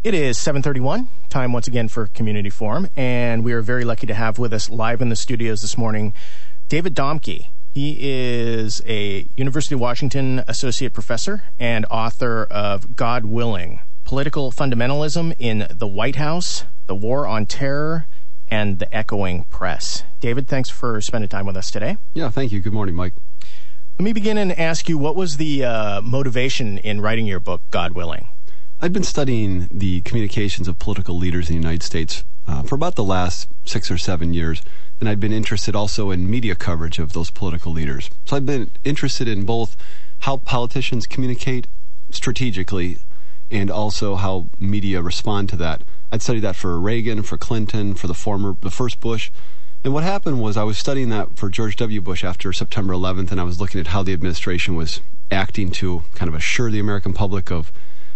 It is 7:31, time once again for Community Forum, and we are very lucky to have with us live in the studios this morning David Domke. He is a University of Washington associate professor and author of God Willing, Political Fundamentalism in the White House, the War on Terror, and the Echoing Press. David, thanks for spending time with us today. Yeah, thank you. Good morning, Mike. Let me begin and ask you, what was the motivation in writing your book, God Willing? I'd been studying the communications of political leaders in the United States for about the last 6 or 7 years, and I'd been interested also in media coverage of those political leaders. So I've been interested in both how politicians communicate strategically and also how media respond to that. I'd studied that for Reagan, for Clinton, for the first Bush. And what happened was I was studying that for George W. Bush after September 11th, and I was looking at how the administration was acting to kind of assure the American public of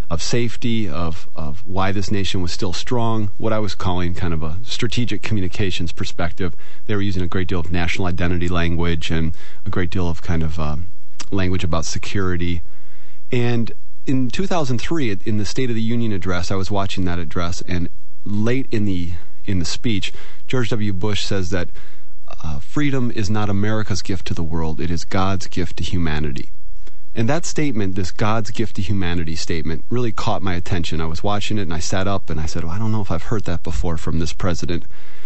safety, of why this nation was still strong, what I was calling kind of a strategic communications perspective. They were using a great deal of national identity language and a great deal of kind of language about security. And in 2003, in the State of the Union address, I was watching that address, and late in the speech, George W. Bush says that freedom is not America's gift to the world, it is God's gift to humanity. And that statement, this God's gift to humanity statement, really caught my attention. I was watching it and I sat up and I said, well, I don't know if I've heard that before from this president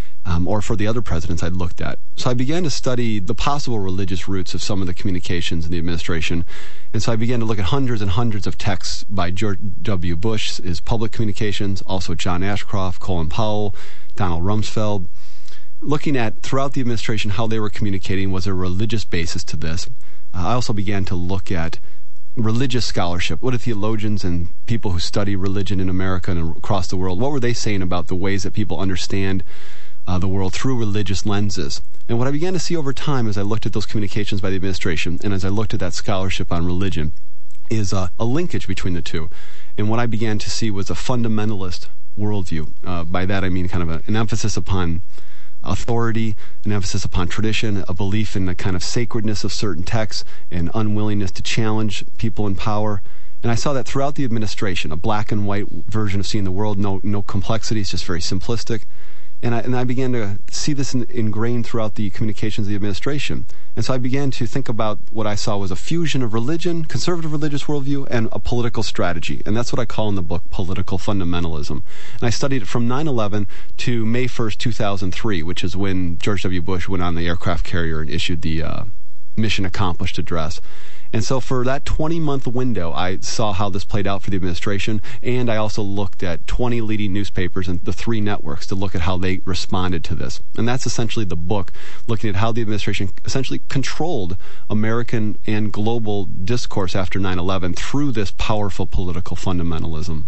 or for the other presidents I'd looked at. So I began to study the possible religious roots of some of the communications in the administration. And so I began to look at hundreds and hundreds of texts by George W. Bush, his public communications, also John Ashcroft, Colin Powell, Donald Rumsfeld. Looking at throughout the administration how they were communicating, was there a religious basis to this? I also began to look at religious scholarship. What do theologians and people who study religion in America and across the world, what were they saying about the ways that people understand the world through religious lenses? And what I began to see over time as I looked at those communications by the administration and as I looked at that scholarship on religion is a linkage between the two. And what I began to see was a fundamentalist worldview. By that I mean kind of an emphasis upon authority, an emphasis upon tradition, a belief in the kind of sacredness of certain texts, and unwillingness to challenge people in power. And I saw that throughout the administration, a black and white version of seeing the world, no complexities, just very simplistic. And I began to see this ingrained throughout the communications of the administration. And so I began to think about what I saw was a fusion of religion, conservative religious worldview, and a political strategy. And that's what I call in the book political fundamentalism. And I studied it from 9/11 to May 1st, 2003, which is when George W. Bush went on the aircraft carrier and issued the Mission Accomplished address. And so for that 20-month window, I saw how this played out for the administration, and I also looked at 20 leading newspapers and the 3 networks to look at how they responded to this. And that's essentially the book, looking at how the administration essentially controlled American and global discourse after 9/11 through this powerful political fundamentalism.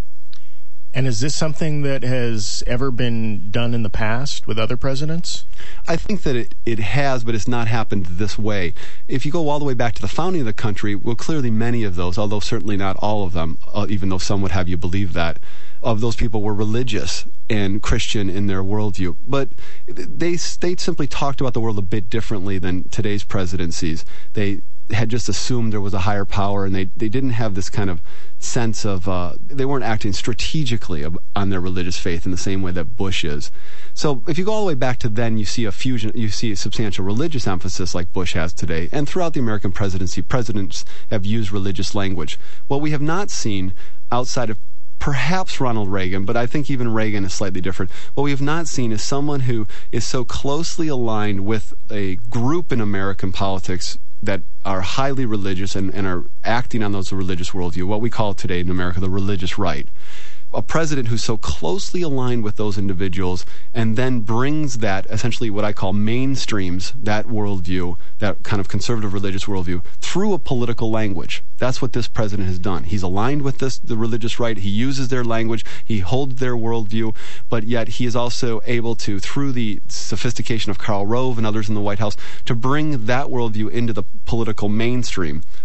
And is this something that has ever been done in the past with other presidents? I think that it has, but it's not happened this way. If you go all the way back to the founding of the country, well, clearly many of those, although certainly not all of them, even though some would have you believe that, of those people were religious and Christian in their worldview. But they simply talked about the world a bit differently than today's presidencies. They had just assumed there was a higher power, and they didn't have this kind of sense of, they weren't acting strategically on their religious faith in the same way that Bush is. So if you go all the way back to then, you see a fusion, you see a substantial religious emphasis like Bush has today. And throughout the American presidency, presidents have used religious language. What we have not seen outside of perhaps Ronald Reagan, but I think even Reagan is slightly different. What we have not seen is someone who is so closely aligned with a group in American politics that are highly religious and are acting on those religious worldview, what we call today in America the religious right. A president who's so closely aligned with those individuals and then brings that, essentially what I call mainstreams, that worldview, that kind of conservative religious worldview, through a political language. That's what this president has done. He's aligned with the religious right. He uses their language. He holds their worldview. But yet he is also able to, through the sophistication of Karl Rove and others in the White House, to bring that worldview into the political mainstream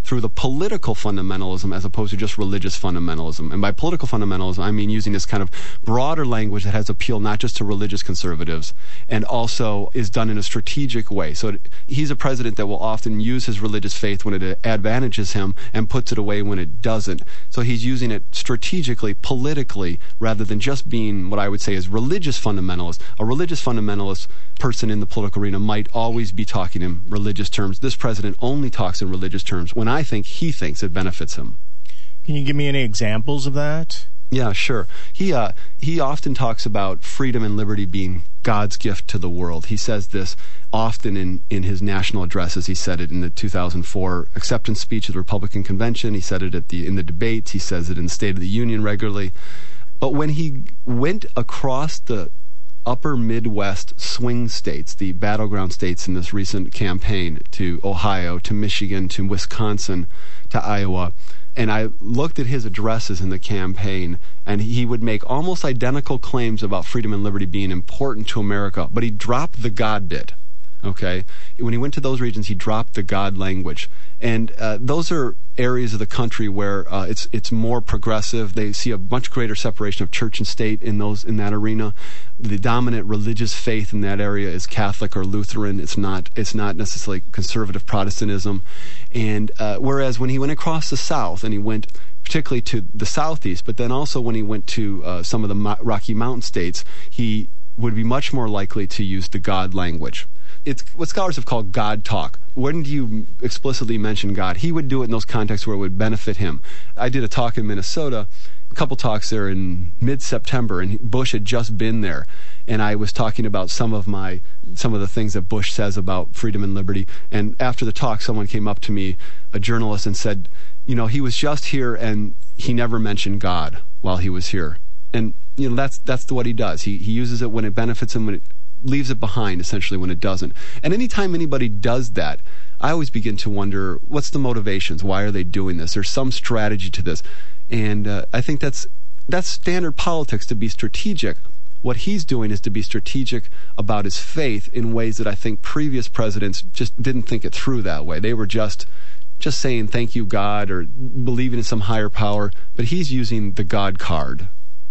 through the political fundamentalism as opposed to just religious fundamentalism. And by political fundamentalism, I mean using this kind of broader language that has appeal not just to religious conservatives, and also is done in a strategic way. So he's a president that will often use his religious faith when it advantages him and puts it away when it doesn't. So he's using it strategically, politically, rather than just being what I would say is religious fundamentalist. A religious fundamentalist person in the political arena might always be talking in religious terms. This president only talks in religious terms when I think he thinks it benefits him. Can you give me any examples of that? Yeah, sure. He often talks about freedom and liberty being God's gift to the world. He says this often in his national addresses. He said it in the 2004 acceptance speech at the Republican Convention. He said it in the debates. He says it in the State of the Union regularly. But when he went across the upper Midwest swing states, the battleground states in this recent campaign, to Ohio, to Michigan, to Wisconsin, to Iowa, and I looked at his addresses in the campaign, and he would make almost identical claims about freedom and liberty being important to America, but he dropped the God bit. Okay? When he went to those regions, he dropped the God language. And those are areas of the country where it's more progressive. They see a much greater separation of church and state in that arena. The dominant religious faith in that area is Catholic or Lutheran. It's not necessarily conservative Protestantism. And whereas when he went across the South, and he went particularly to the Southeast, but then also when he went to some of the Rocky Mountain states, he would be much more likely to use the God language. It's what scholars have called God talk. When do you explicitly mention God? He would do it in those contexts where it would benefit him. I did a talk in Minnesota, a couple talks there in mid-September, and Bush had just been there. And I was talking about some of the things that Bush says about freedom and liberty. And after the talk, someone came up to me, a journalist, and said, he was just here and he never mentioned God while he was here. And that's what he does. He uses it when it benefits him, when it leaves it behind, essentially, when it doesn't. And anytime anybody does that, I always begin to wonder, what's the motivations? Why are they doing this? There's some strategy to this. And I think that's standard politics, to be strategic. What he's doing is to be strategic about his faith in ways that I think previous presidents just didn't think it through that way. They were just saying, thank you, God, or believing in some higher power. But he's using the God card.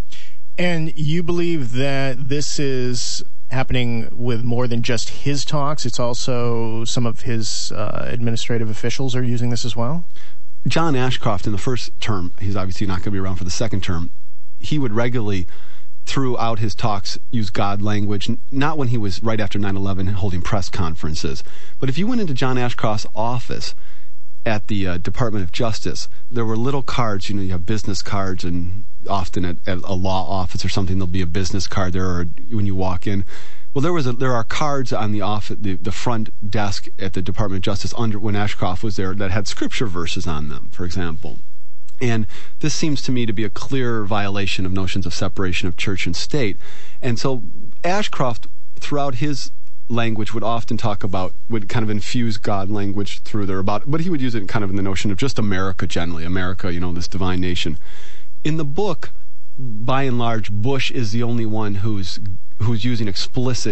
And you believe that this is happening with more than just his talks? It's also some of his administrative officials are using this as well? John Ashcroft, in the first term, he's obviously not going to be around for the second term, he would regularly, throughout his talks, use God language, not when he was right after 9/11 holding press conferences. But if you went into John Ashcroft's office at the Department of Justice, there were little cards, you have business cards, and often at a law office or something, there'll be a business card there, or when you walk in. Well, there are cards on the front desk at the Department of Justice when Ashcroft was there that had scripture verses on them, for example. And this seems to me to be a clear violation of notions of separation of church and state. And so Ashcroft, throughout his language, would kind of infuse God language through there but he would use it kind of in the notion of just America generally, America, this divine nation. In the book, by and large, Bush is the only one who's using explicit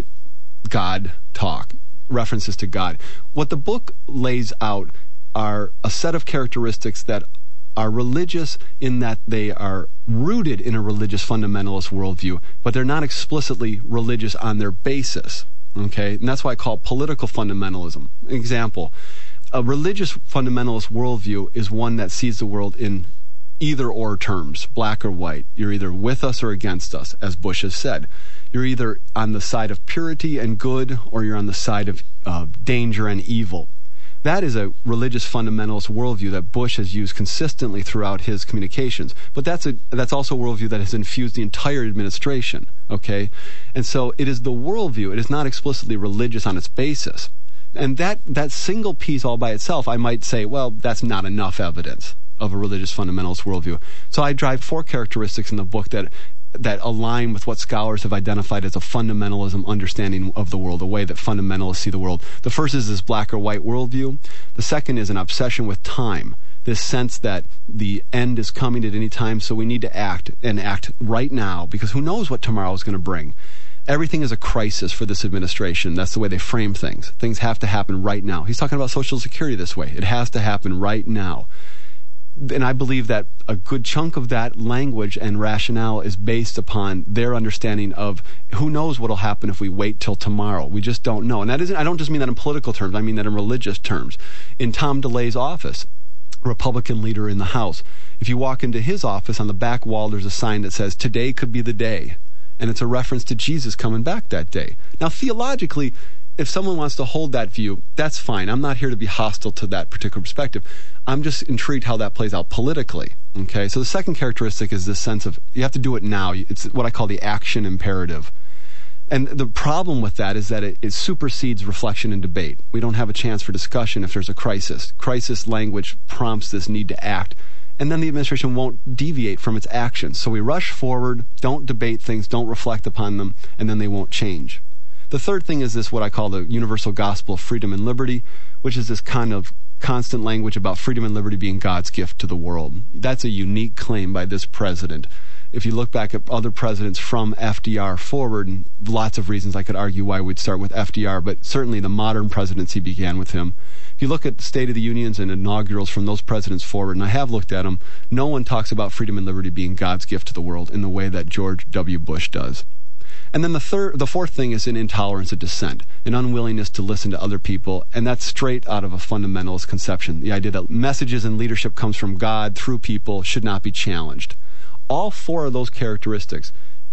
God talk, references to God. What the book lays out are a set of characteristics that are religious in that they are rooted in a religious fundamentalist worldview, but they're not explicitly religious on their basis. Okay? And that's why I call it political fundamentalism. An example, a religious fundamentalist worldview is one that sees the world in either-or terms, black or white. You're either with us or against us, as Bush has said. You're either on the side of purity and good, or you're on the side of danger and evil. That is a religious fundamentalist worldview that Bush has used consistently throughout his communications. But that's also a worldview that has infused the entire administration. Okay? And so it is the worldview. It is not explicitly religious on its basis. And that single piece all by itself, I might say, well, that's not enough evidence of a religious fundamentalist worldview. So I drive 4 characteristics in the book that align with what scholars have identified as a fundamentalism understanding of the world, a way that fundamentalists see the world. The first is this black or white worldview. The second is an obsession with time, this sense that the end is coming at any time, so we need to act, and act right now, because who knows what tomorrow is going to bring. Everything is a crisis for this administration. That's the way they frame things. Things have to happen right now. He's talking about Social Security this way. It has to happen right now. And I believe that a good chunk of that language and rationale is based upon their understanding of who knows what will happen if we wait till tomorrow. We just don't know. And that isn't, I don't just mean that in political terms. I mean that in religious terms. In Tom DeLay's office, Republican leader in the House, if you walk into his office, on the back wall there's a sign that says, "Today could be the day." And it's a reference to Jesus coming back that day. Now, theologically, if someone wants to hold that view, that's fine. I'm not here to be hostile to that particular perspective. I'm just intrigued how that plays out politically. Okay, so the second characteristic is this sense of you have to do it now. It's what I call the action imperative. And the problem with that is that it supersedes reflection and debate. We don't have a chance for discussion if there's a crisis. Crisis language prompts this need to act. And then the administration won't deviate from its actions. So we rush forward, don't debate things, don't reflect upon them, and then they won't change. The third thing is this, what I call the universal gospel of freedom and liberty, which is this kind of constant language about freedom and liberty being God's gift to the world. That's a unique claim by this president. If you look back at other presidents from FDR forward, and lots of reasons I could argue why we'd start with FDR, but certainly the modern presidency began with him. If you look at the State of the Unions and inaugurals from those presidents forward, and I have looked at them, no one talks about freedom and liberty being God's gift to the world in the way that George W. Bush does. And then the fourth thing is an intolerance of dissent, an unwillingness to listen to other people, and that's straight out of a fundamentalist conception. The idea that messages and leadership comes from God through people should not be challenged. All four of those characteristics,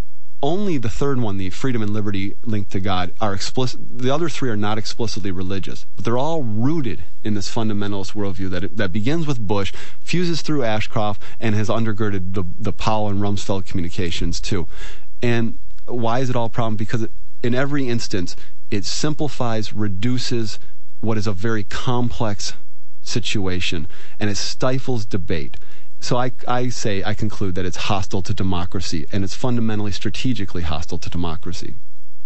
only the third one, the freedom and liberty linked to God, are explicit. The other three are not explicitly religious, but they're all rooted in this fundamentalist worldview that begins with Bush, fuses through Ashcroft, and has undergirded the Powell and Rumsfeld communications too. And why is it all a problem? Because in every instance, it simplifies, reduces what is a very complex situation, and it stifles debate. So I conclude that it's hostile to democracy, and it's fundamentally strategically hostile to democracy.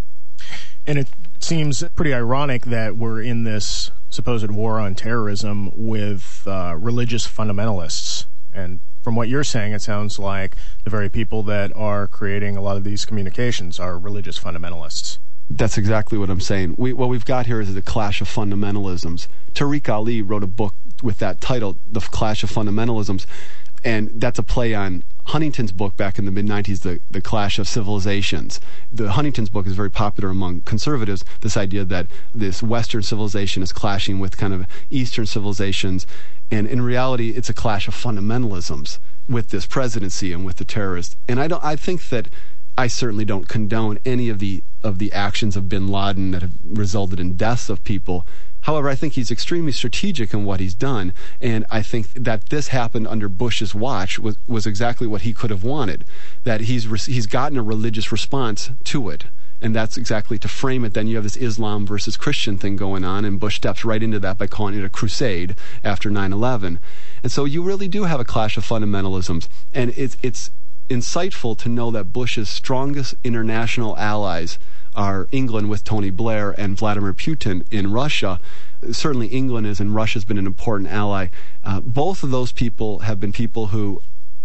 And it seems pretty ironic that we're in this supposed war on terrorism with religious fundamentalists. And from what you're saying, it sounds like the very people that are creating a lot of these communications are religious fundamentalists. That's exactly what I'm saying. What we've got here is the clash of fundamentalisms. Tariq Ali wrote a book with that title, The Clash of Fundamentalisms, and that's a play on Huntington's book back in the mid-90s, The Clash of Civilizations. The Huntington's book is very popular among conservatives, this idea that this Western civilization is clashing with kind of Eastern civilizations, and in reality, it's a clash of fundamentalisms with this presidency and with the terrorists. And I think that I certainly don't condone any of the actions of bin Laden that have resulted in deaths of people. However, I think he's extremely strategic in what he's done, and I think that this happened under Bush's watch was exactly what he could have wanted, that he's gotten a religious response to it. And that's exactly to frame it. Then you have this Islam versus Christian thing going on, and Bush steps right into that by calling it a crusade after 9/11. And so you really do have a clash of fundamentalisms. And it's insightful to know that Bush's strongest international allies are England with Tony Blair and Vladimir Putin in Russia. Certainly England is, and Russia's been an important ally. Both of those people have been people who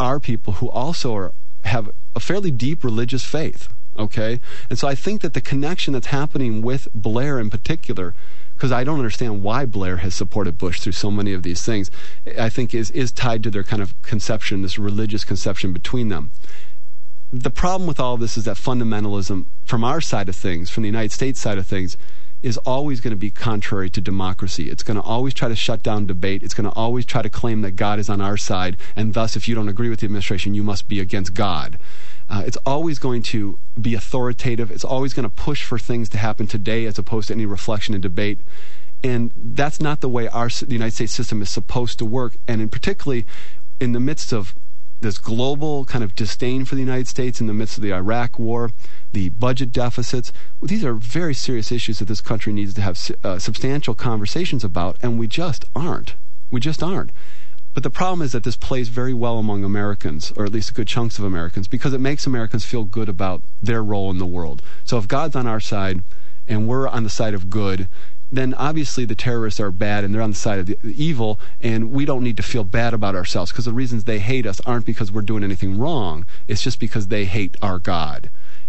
also have a fairly deep religious faith. Okay? And so I think that the connection that's happening with Blair in particular, because I don't understand why Blair has supported Bush through so many of these things, I think is tied to their kind of conception, this religious conception between them. The problem with all of this is that fundamentalism, from our side of things, from the United States side of things, is always going to be contrary to democracy. It's going to always try to shut down debate. It's going to always try to claim that God is on our side, and thus, if you don't agree with the administration, you must be against God. It's always going to be authoritative. It's always going to push for things to happen today as opposed to any reflection and debate. And that's not the way the United States system is supposed to work. And particularly in the midst of this global kind of disdain for the United States, in the midst of the Iraq war, the budget deficits, these are very serious issues that this country needs to have substantial conversations about, and we just aren't. We just aren't. But the problem is that this plays very well among Americans, or at least good chunks of Americans, because it makes Americans feel good about their role in the world. So if God's on our side and we're on the side of good, then obviously the terrorists are bad and they're on the side of the evil, and we don't need to feel bad about ourselves, because the reasons they hate us aren't because we're doing anything wrong. It's just because they hate our God.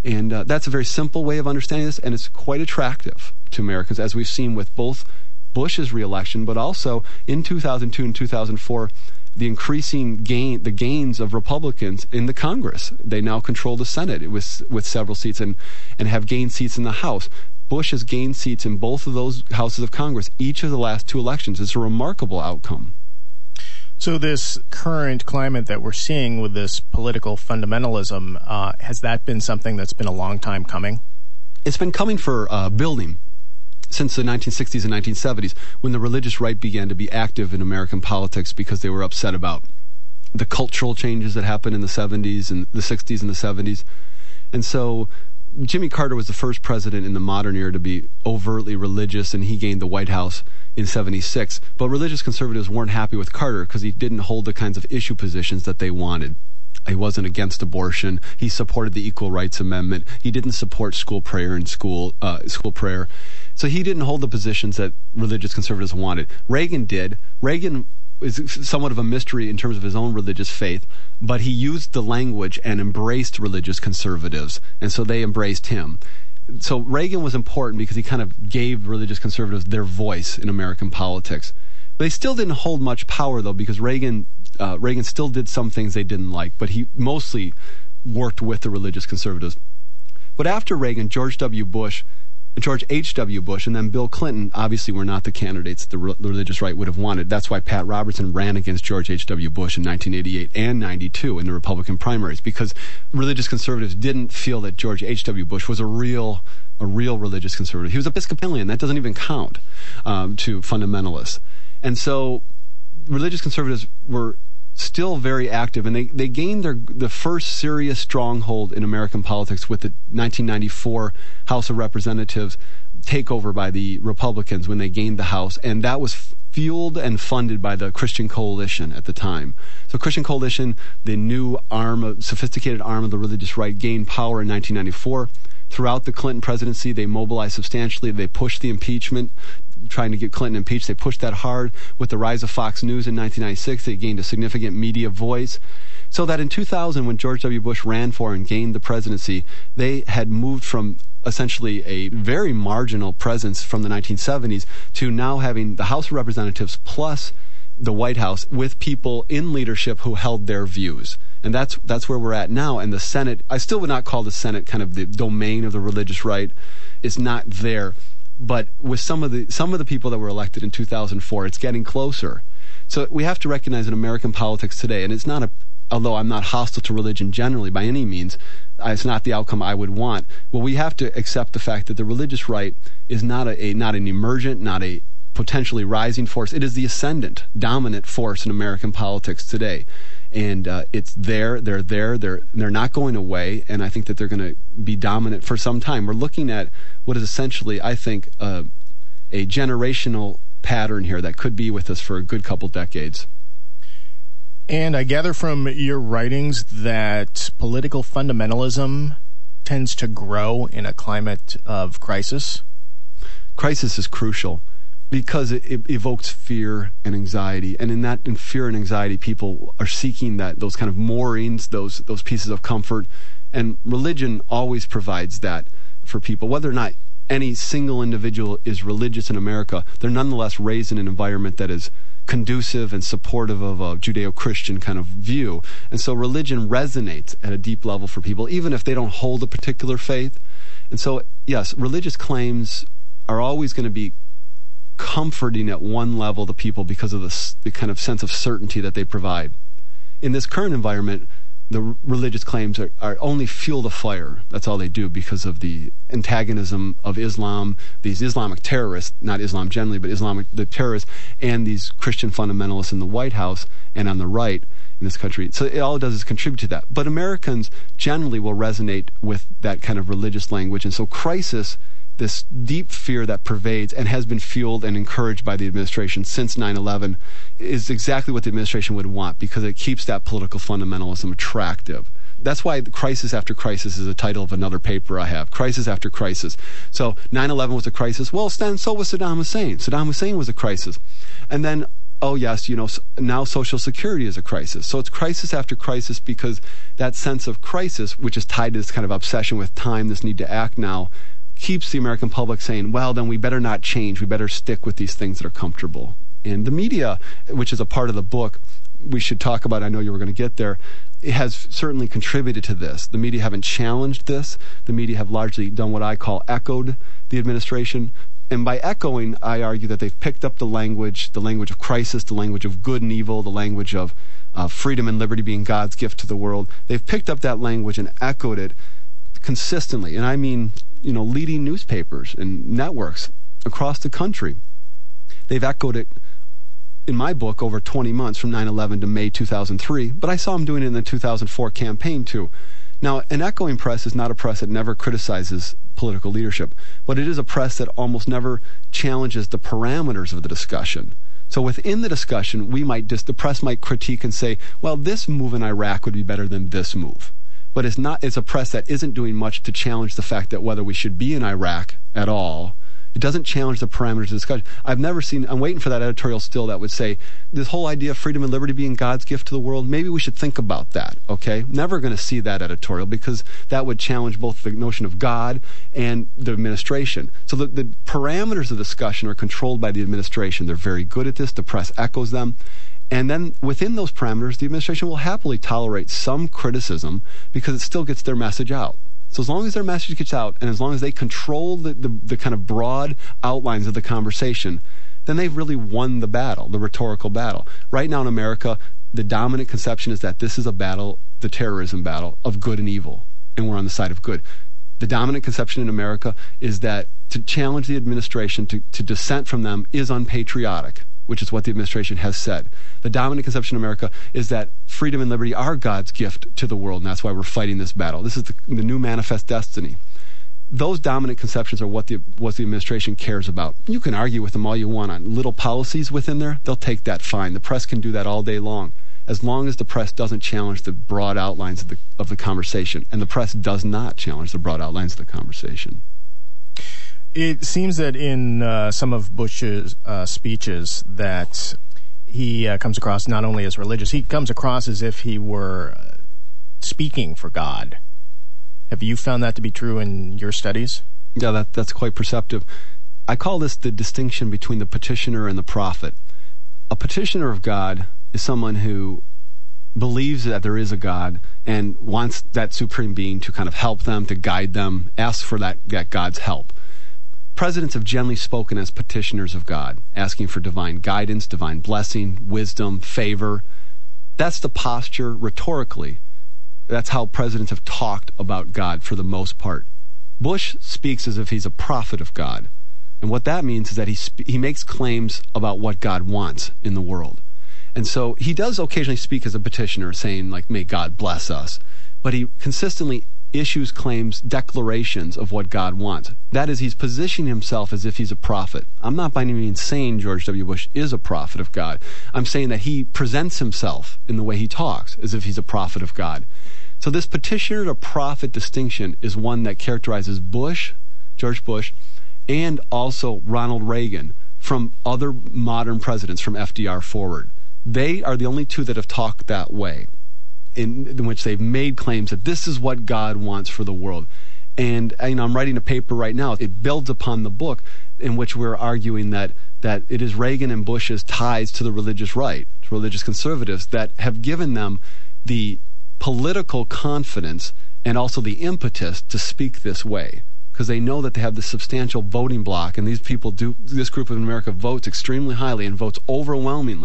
And that's a very simple way of understanding this, and it's quite attractive to Americans, as we've seen with both Bush's reelection, but also in 2002 and 2004, the increasing gains of Republicans in the Congress. They now control the Senate with several seats and have gained seats in the House. Bush has gained seats in both of those houses of Congress each of the last 2 elections. It's a remarkable outcome. So this current climate that we're seeing with this political fundamentalism, has that been something that's been a long time coming? It's been coming for building since the 1960s and 1970s, when the religious right began to be active in American politics because they were upset about the cultural changes that happened in the 70s and the 60s and the 70s. And so Jimmy Carter was the first president in the modern era to be overtly religious, and he gained the White House in 76. But religious conservatives weren't happy with Carter because he didn't hold the kinds of issue positions that they wanted. He wasn't against abortion. He supported the Equal Rights Amendment. He didn't support school prayer and school prayer. So he didn't hold the positions that religious conservatives wanted. Reagan did. Reagan is somewhat of a mystery in terms of his own religious faith, but he used the language and embraced religious conservatives, and so they embraced him. So Reagan was important because he kind of gave religious conservatives their voice in American politics. But they still didn't hold much power, though, because Reagan still did some things they didn't like, but he mostly worked with the religious conservatives. But after Reagan, George H.W. Bush, and then Bill Clinton obviously were not the candidates the religious right would have wanted. That's why Pat Robertson ran against George H.W. Bush in 1988 and 92 in the Republican primaries, because religious conservatives didn't feel that George H.W. Bush was a real religious conservative. He was Episcopalian. That doesn't even count to fundamentalists. And so religious conservatives were still very active, and they gained the first serious stronghold in American politics with the 1994 House of Representatives takeover by the Republicans when they gained the House, and that was fueled and funded by the Christian Coalition at the time. So Christian Coalition, the new sophisticated arm of the religious right, gained power in 1994. Throughout the Clinton presidency, they mobilized substantially. They pushed the impeachment, trying to get Clinton impeached. They pushed that hard. With the rise of Fox News in 1996, they gained a significant media voice. So that in 2000, when George W. Bush ran for and gained the presidency, they had moved from essentially a very marginal presence from the 1970s to now having the House of Representatives plus the White House with people in leadership who held their views. And that's where we're at now. And the Senate, I still would not call the Senate kind of the domain of the religious right. It's not there. But with some of the people that were elected in 2004, it's getting closer. So we have to recognize in American politics today, and it's not although I'm not hostile to religion generally by any means, it's not the outcome I would want. Well, we have to accept the fact that the religious right is not an emergent, not a potentially rising force. It is the ascendant, dominant force in American politics today. And it's there, they're not going away, and I think that they're going to be dominant for some time. We're looking at what is essentially, I think, a generational pattern here that could be with us for a good couple decades. And I gather from your writings that political fundamentalism tends to grow in a climate of crisis. Crisis is crucial, because it evokes fear and anxiety, and in fear and anxiety, people are seeking those kind of moorings, those pieces of comfort, and religion always provides that for people. Whether or not any single individual is religious in America, they're nonetheless raised in an environment that is conducive and supportive of a Judeo-Christian kind of view, and so religion resonates at a deep level for people, even if they don't hold a particular faith. And so, yes, religious claims are always going to be comforting at one level to people because of the kind of sense of certainty that they provide. In this current environment, the religious claims are only fuel the fire. That's all they do, because of the antagonism of Islam, these Islamic terrorists, not Islam generally, but the terrorists, and these Christian fundamentalists in the White House and on the right in this country. So all it does is contribute to that. But Americans generally will resonate with that kind of religious language, and so crisis, this deep fear that pervades and has been fueled and encouraged by the administration since 9/11, is exactly what the administration would want, because it keeps that political fundamentalism attractive. That's why Crisis After Crisis is the title of another paper I have, Crisis After Crisis. So 9/11 was a crisis. Well, then so was Saddam Hussein. Saddam Hussein was a crisis. And then oh yes, now Social Security is a crisis. So it's crisis after crisis because that sense of crisis, which is tied to this kind of obsession with time, this need to act now, keeps the American public saying, well, then we better not change. We better stick with these things that are comfortable. And the media, which is a part of the book, we should talk about, I know you were going to get there, it has certainly contributed to this. The media haven't challenged this. The media have largely done what I call echoed the administration. And by echoing, I argue that they've picked up the language of crisis, the language of good and evil, the language of freedom and liberty being God's gift to the world. They've picked up that language and echoed it consistently. And I mean, leading newspapers and networks across the country. They've echoed it in my book over 20 months from 9/11 to May 2003, but I saw them doing it in the 2004 campaign too. Now, an echoing press is not a press that never criticizes political leadership, but it is a press that almost never challenges the parameters of the discussion. So within the discussion, the press might critique and say, well, this move in Iraq would be better than this move. But it's a press that isn't doing much to challenge the fact that whether we should be in Iraq at all. It doesn't challenge the parameters of the discussion. I'm waiting for that editorial still that would say, this whole idea of freedom and liberty being God's gift to the world, maybe we should think about that, okay? Never going to see that editorial because that would challenge both the notion of God and the administration. So the parameters of the discussion are controlled by the administration. They're very good at this. The press echoes them. And then within those parameters, the administration will happily tolerate some criticism because it still gets their message out. So as long as their message gets out and as long as they control the kind of broad outlines of the conversation, then they've really won the battle, the rhetorical battle. Right now in America, the dominant conception is that this is a battle, the terrorism battle, of good and evil, and we're on the side of good. The dominant conception in America is that to challenge the administration, to dissent from them, is unpatriotic, which is what the administration has said. The dominant conception in America is that freedom and liberty are God's gift to the world, and that's why we're fighting this battle. This is the new manifest destiny. Those dominant conceptions are what the administration cares about. You can argue with them all you want on little policies within there. They'll take that fine. The press can do that all day long, as long as the press doesn't challenge the broad outlines of the conversation. And the press does not challenge the broad outlines of the conversation. It seems that in some of Bush's speeches that he comes across not only as religious, he comes across as if he were speaking for God. Have you found that to be true in your studies? Yeah, that's quite perceptive. I call this the distinction between the petitioner and the prophet. A petitioner of God is someone who believes that there is a God and wants that supreme being to kind of help them, to guide them, asks for that God's help. Presidents have generally spoken as petitioners of God, asking for divine guidance, divine blessing, wisdom, favor. That's the posture rhetorically. That's how presidents have talked about God for the most part. Bush speaks as if he's a prophet of God. And what that means is that he makes claims about what God wants in the world. And so he does occasionally speak as a petitioner, saying, like, may God bless us. But he consistently issues claims, declarations of what God wants. That is, he's positioning himself as if he's a prophet. I'm not by any means saying George W. Bush is a prophet of God. I'm saying that he presents himself in the way he talks as if he's a prophet of God. So this petitioner to prophet distinction is one that characterizes Bush, George Bush, and also Ronald Reagan from other modern presidents from FDR forward. They are the only two that have talked that way, in which they've made claims that this is what God wants for the world. And I'm writing a paper right now. It builds upon the book in which we're arguing that it is Reagan and Bush's ties to the religious right, to religious conservatives, that have given them the political confidence and also the impetus to speak this way, because they know that they have this substantial voting bloc, and this group of America votes extremely highly and voted for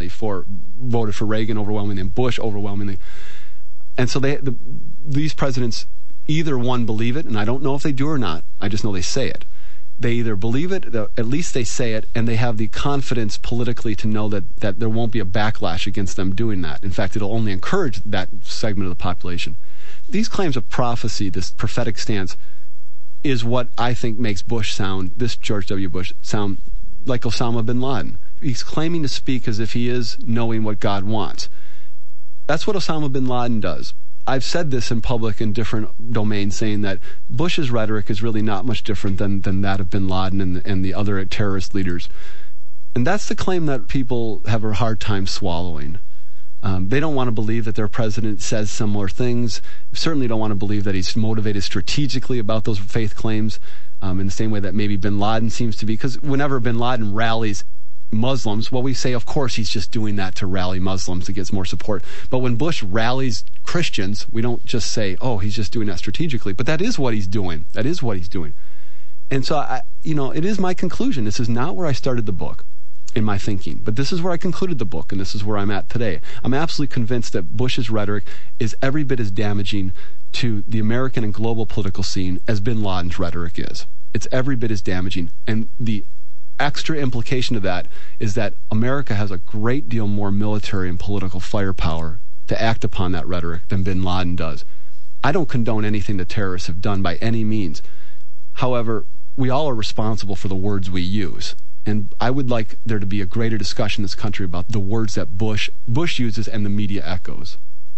Reagan overwhelmingly and Bush overwhelmingly. And so these presidents either, one, believe it, and I don't know if they do or not, I just know they say it. They either believe it, at least they say it, and they have the confidence politically to know that there won't be a backlash against them doing that. In fact, it'll only encourage that segment of the population. These claims of prophecy, this prophetic stance, is what I think makes this George W. Bush, sound like Osama bin Laden. He's claiming to speak as if he is knowing what God wants. That's what Osama bin Laden does. I've said this in public in different domains, saying that Bush's rhetoric is really not much different than that of bin Laden and the other terrorist leaders. And that's the claim that people have a hard time swallowing. They don't want to believe that their president says similar things. Certainly don't want to believe that he's motivated strategically about those faith claims in the same way that maybe bin Laden seems to be. Because whenever bin Laden rallies Muslims, well, we say, of course, he's just doing that to rally Muslims to get more support. But when Bush rallies Christians, we don't just say, oh, he's just doing that strategically. But that is what he's doing. That is what he's doing. And so, it is my conclusion. This is not where I started the book in my thinking, but this is where I concluded the book, and this is where I'm at today. I'm absolutely convinced that Bush's rhetoric is every bit as damaging to the American and global political scene as bin Laden's rhetoric is. It's every bit as damaging. And the extra implication of that is that America has a great deal more military and political firepower to act upon that rhetoric than bin Laden does. I don't condone anything the terrorists have done by any means. However, we all are responsible for the words we use. And I would like there to be a greater discussion in this country about the words that Bush uses and the media echoes.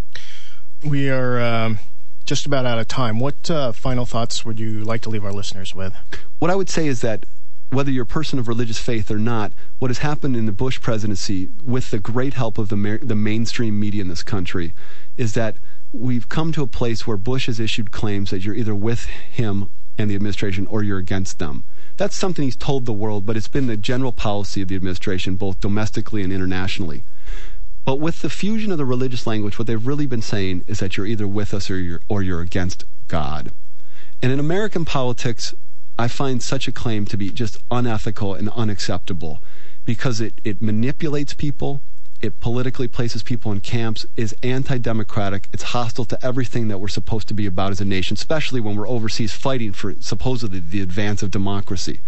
We are just about out of time. What final thoughts would you like to leave our listeners with? What I would say is that whether you're a person of religious faith or not, what has happened in the Bush presidency, with the great help of the mainstream media in this country, is that we've come to a place where Bush has issued claims that you're either with him and the administration or you're against them. That's something he's told the world, but it's been the general policy of the administration, both domestically and internationally. But with the fusion of the religious language, what they've really been saying is that you're either with us or you're against God. And in American politics, I find such a claim to be just unethical and unacceptable because it manipulates people, it politically places people in camps, is anti-democratic, it's hostile to everything that we're supposed to be about as a nation, especially when we're overseas fighting for supposedly the advance of democracy.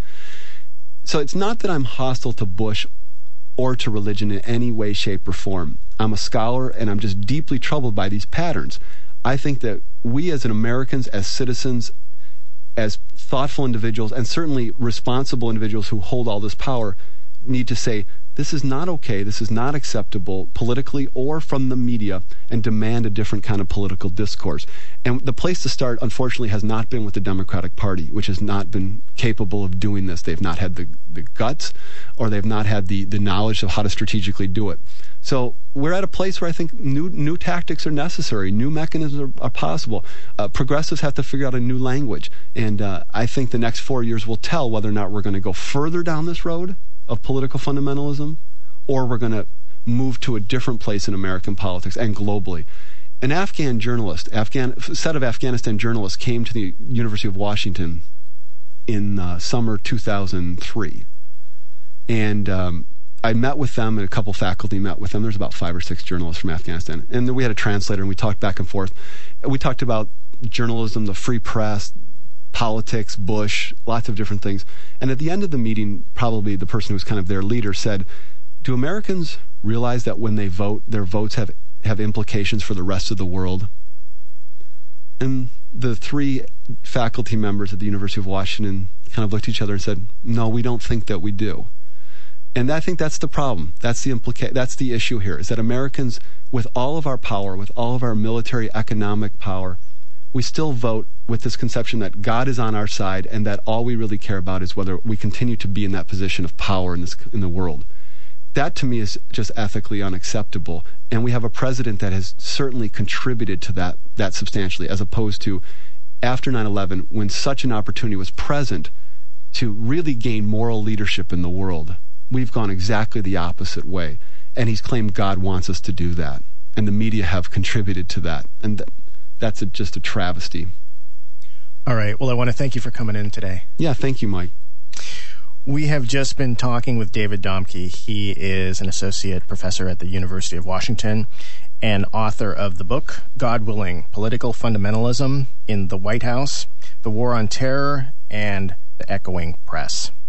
So it's not that I'm hostile to Bush or to religion in any way, shape, or form. I'm a scholar, and I'm just deeply troubled by these patterns. I think that we as Americans, as citizens, as thoughtful individuals, and certainly responsible individuals who hold all this power, need to say, this is not okay, this is not acceptable politically or from the media, and demand a different kind of political discourse. And the place to start, unfortunately, has not been with the Democratic Party, which has not been capable of doing this. They've not had the guts, or they've not had the knowledge of how to strategically do it. So we're at a place where I think new tactics are necessary, new mechanisms are possible. Progressives have to figure out a new language, and I think the next 4 years will tell whether or not we're going to go further down this road of political fundamentalism, or we're going to move to a different place in American politics and globally. An Afghan journalist, set of Afghanistan journalists came to the University of Washington in summer 2003. And I met with them, and a couple faculty met with them. There's about 5 or 6 journalists from Afghanistan. And then we had a translator, and we talked back and forth. We talked about journalism, the free press, politics, Bush, lots of different things. And at the end of the meeting, probably the person who was kind of their leader said, do Americans realize that when they vote, their votes have implications for the rest of the world? And the 3 faculty members at the University of Washington kind of looked at each other and said, no, we don't think that we do. And I think that's the problem. That's the issue here, is that Americans, with all of our power, with all of our military, economic power, we still vote with this conception that God is on our side and that all we really care about is whether we continue to be in that position of power in the world. That, to me, is just ethically unacceptable. And we have a president that has certainly contributed to that substantially, as opposed to after 9/11, when such an opportunity was present to really gain moral leadership in the world. We've gone exactly the opposite way. And he's claimed God wants us to do that. And the media have contributed to that. And that's just a travesty. All right. Well, I want to thank you for coming in today. Yeah, thank you, Mike. We have just been talking with David Domke. He is an associate professor at the University of Washington and author of the book, God Willing, Political Fundamentalism in the White House, The War on Terror, and The Echoing Press.